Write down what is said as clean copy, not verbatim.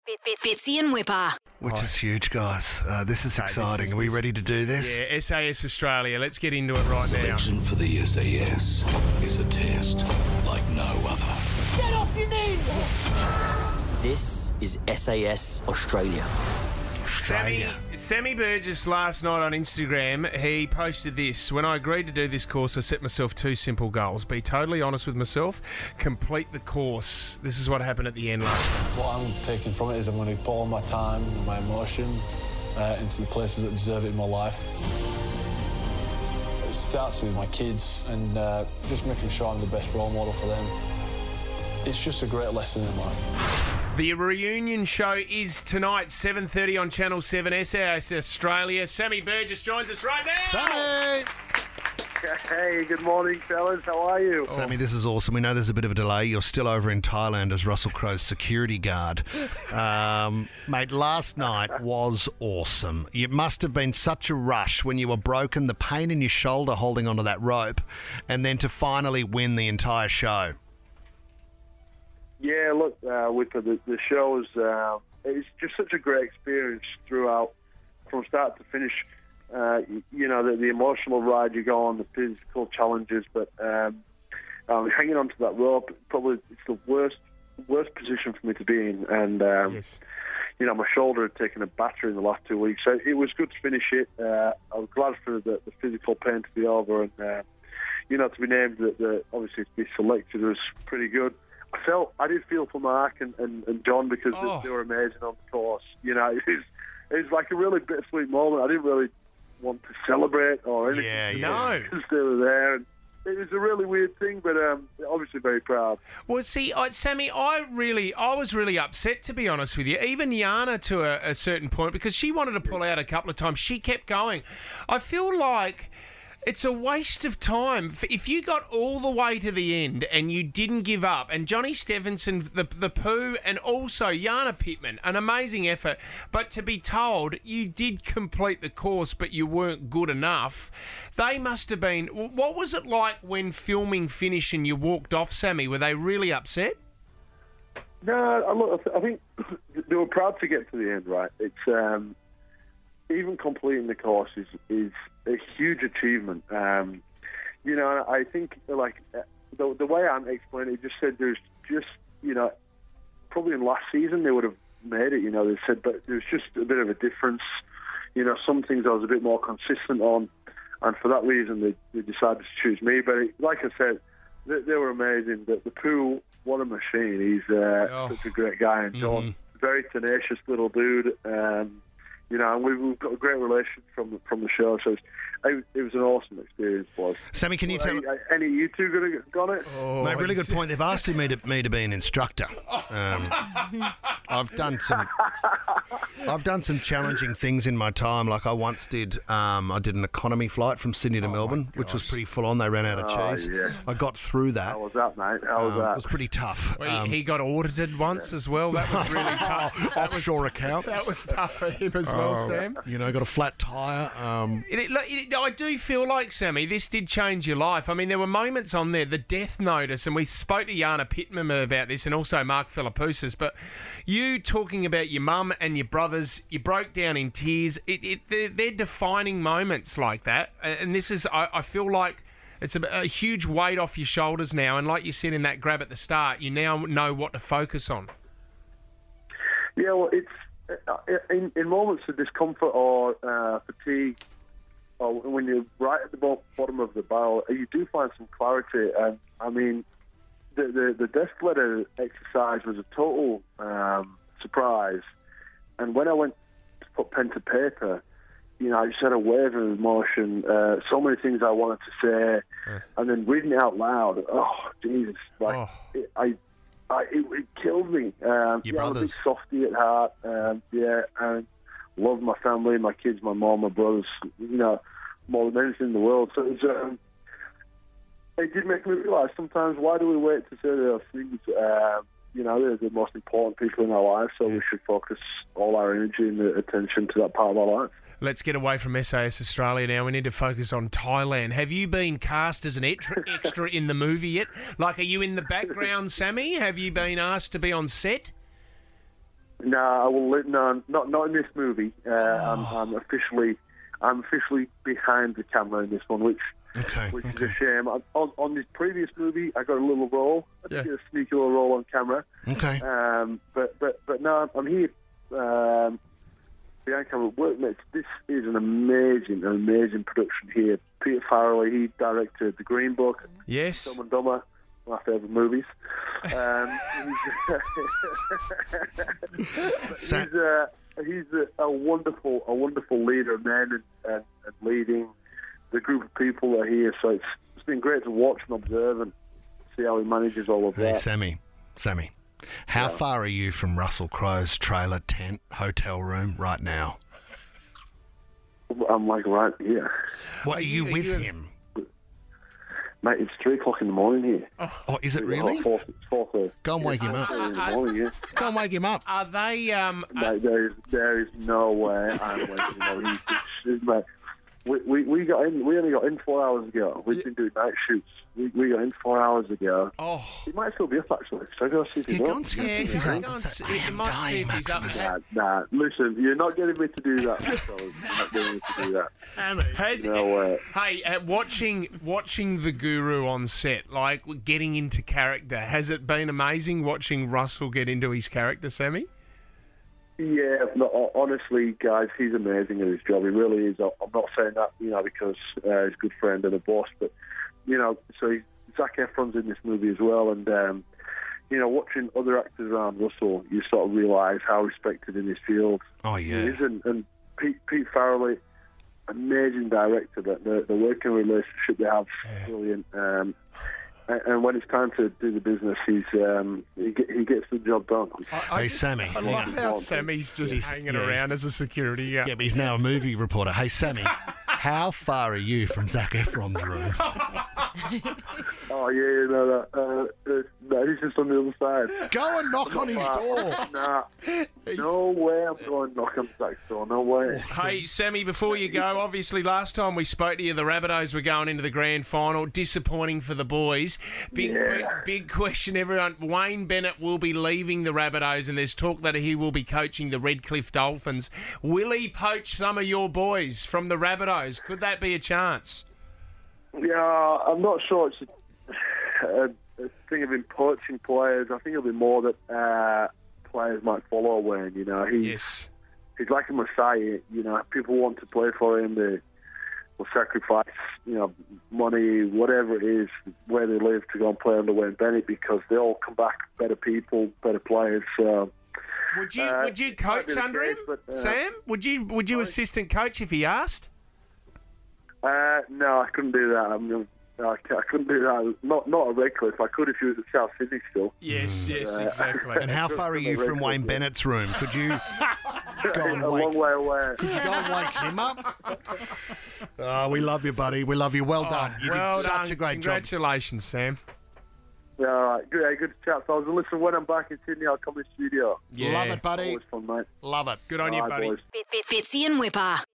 Fitzy and Whipper. Which is huge, guys. This is exciting. Are we this- ready to do this? Yeah, SAS Australia. Let's get into it right now. Selection for the SAS is a test like no other. Get off your knees! This is SAS Australia. Sammy Burgess last night on Instagram, he posted this. When I agreed to do this course, I set myself two simple goals. Be totally honest with myself, complete the course. This is what happened at the end last night. What I'm taking from it is I'm going to put all my time and my emotion into the places that deserve it in my life. It starts with my kids and just making sure I'm the best role model for them. It's just a great lesson in life. The reunion show is tonight, 7:30 on Channel 7, SAS Australia. Sammy Burgess joins us right now. Sammy! Hey, good morning, fellas. How are you? Sammy, this is awesome. We know there's a bit of a delay. You're still over in Thailand as Russell Crowe's security guard. Mate, last night was awesome. It must have been such a rush when you were broken, the pain in your shoulder holding onto that rope, and then to finally win the entire show. Yeah, look, with the shows, it's just such a great experience throughout, from start to finish. You know, the emotional ride you go on, the physical challenges, but hanging onto that rope, probably it's the worst position for me to be in. And, Yes. you know, my shoulder had taken a batter in the last 2 weeks, so it was good to finish it. I was glad for the physical pain to be over, and, you know, to be named, obviously to be selected was pretty good. I did feel for Mark and John because they were amazing on the course. You know, it was like a really bittersweet moment. I didn't really want to celebrate or anything. No. Because they were there. And it was a really weird thing, but obviously very proud. Well, see, Sammy, I was really upset, to be honest with you. Even Yana to a certain point, because she wanted to pull out a couple of times. She kept going. I feel like it's a waste of time. If you got all the way to the end and you didn't give up, and Johnny Stevenson, the Pooh, and also Yana Pittman, an amazing effort, but to be told you did complete the course but you weren't good enough, they must have been... What was it like when filming finished and you walked off, Sammy? Were they really upset? No, look, I think they were proud to get to the end, right? It's... even completing the course is a huge achievement. You know, I think, like, the way I'm explaining it, just said there's just, you know, probably in last season they would have made it, you know, they said, but there's just a bit of a difference. You know, some things I was a bit more consistent on, and for that reason they decided to choose me. But like I said, they were amazing. The Pooh, what a machine. He's such a great guy. And John, very tenacious little dude. You know, and we've got a great relation from the show, so it was an awesome experience for us. Sammy, can you tell... Any of you two going to got it? Mate, really good point. They've asked me to be an instructor. I've done some challenging things in my time. Like I once did. I did an economy flight from Sydney to Melbourne, which was pretty full on. They ran out of cheese. Yeah. I got through that. How was that, mate? How was that? It was pretty tough. Well, he got audited once as well. That was really tough. Offshore accounts. That was tough for him as well, Sam. You know, got a flat tyre. I do feel like, Sammy, this did change your life. I mean, there were moments on there, the death notice, and we spoke to Yana Pittman about this and also Mark Philippoussis, but you talking about your mum and your brothers, you broke down in tears. They're defining moments like that, and this is, I feel like it's a huge weight off your shoulders now, and like you said in that grab at the start, you now know what to focus on. Yeah, well, it's in moments of discomfort or fatigue, or when you're right at the bottom of the barrel, you do find some clarity. And I mean, the desk letter exercise was a total surprise. And when I went to put pen to paper, you know, I just had a wave of emotion. So many things I wanted to say, and then reading it out loud. Oh, Jesus! Like it killed me. Your I'm a big brothers. softie at heart. And love my family, my kids, my mom, my brothers. You know, more than anything in the world. So it did make me realise sometimes, why do we wait to say those things? You know, they're the most important people in our lives, so we should focus all our energy and attention to that part of our life. Let's get away from SAS Australia now. We need to focus on Thailand. Have you been cast as an extra in the movie yet? Like, are you in the background, Sammy? Have you been asked to be on set? No, I will. No, not in this movie. I'm officially behind the camera in this one, which is a shame. On this previous movie, I got a little role. I did get a sneaky little role on camera. Okay. But no, I'm here behind camera. This is an amazing production here. Peter Farrelly, he directed The Green Book. Yes. Dumb and Dumber, my favourite movies. He's a wonderful leader, man, and leading the group of people that are here. So it's been great to watch and observe and see how he manages all of that. Hey, Sammy, how far are you from Russell Crowe's trailer tent hotel room right now? I'm like right here. What are you with him? Mate, it's 3 o'clock in the morning here. Oh, is it really? It's 4:30. Go and wake him up. In the morning, yeah. Go and wake him up. Are they? Mate, there is no way I'm waking him up. Mate, we got in. We only got in 4 hours ago. We've been doing night shoots. We got in 4 hours ago. Oh, he might still be up actually. So go see if he's Go up. and see if he's up. I am dying, Maximus. Nah, listen, you're not getting me to do that. You're not getting me to do that. No way. Hey, watching the Guru on set, like getting into character, has it been amazing watching Russell get into his character, Sammy? Yeah, no, honestly, guys, he's amazing at his job. He really is. I'm not saying that, because he's a good friend and a boss, but, so Zac Efron's in this movie as well, and, watching other actors around Russell, you sort of realise how respected in his field he is. And Pete Farrelly, amazing director, but the working relationship they have is brilliant. And when it's time to do the business, he gets the job done. Hey, Sammy. I love how Sammy's just hanging around as a security. Yeah, but he's now a movie reporter. Hey, Sammy, how far are you from Zac Efron's room? He's just on the other side. Go and knock on his door. Nah, no way I'm going to knock on Zac's door. No way. Hey, Sammy, before you go, obviously last time we spoke to you, the Rabbitohs were going into the grand final. Disappointing for the boys. Big question, everyone. Wayne Bennett will be leaving the Rabbitohs, and there's talk that he will be coaching the Redcliffe Dolphins. Will he poach some of your boys from the Rabbitohs? Could that be a chance? Yeah, I'm not sure it's a thing of him poaching players. I think it'll be more that players might follow Wayne. He's like a messiah. People want to play for him. They will sacrifice, money, whatever it is, where they live to go and play under Wayne Bennett because they all come back better people, better players. So, would you coach under him, Sam? Would you assistant coach if he asked? No, I couldn't do that. I couldn't do that. Not at Redcliffe. I could if he was at South Sydney still. Yes, exactly. And how far are you from Wayne Bennett's room? Could you go and a long way away. Could you go and wake him up? Oh, we love you, buddy. We love you. Well done. You did such a great Congratulations, job. Sam. Yeah, all right. Good to chat, fellas. And listen, when I'm back in Sydney, I'll come in the studio. Yeah. Love it, buddy. Always fun, mate. Love it. Good on you, buddy. Boys. Fitzy and Whipper.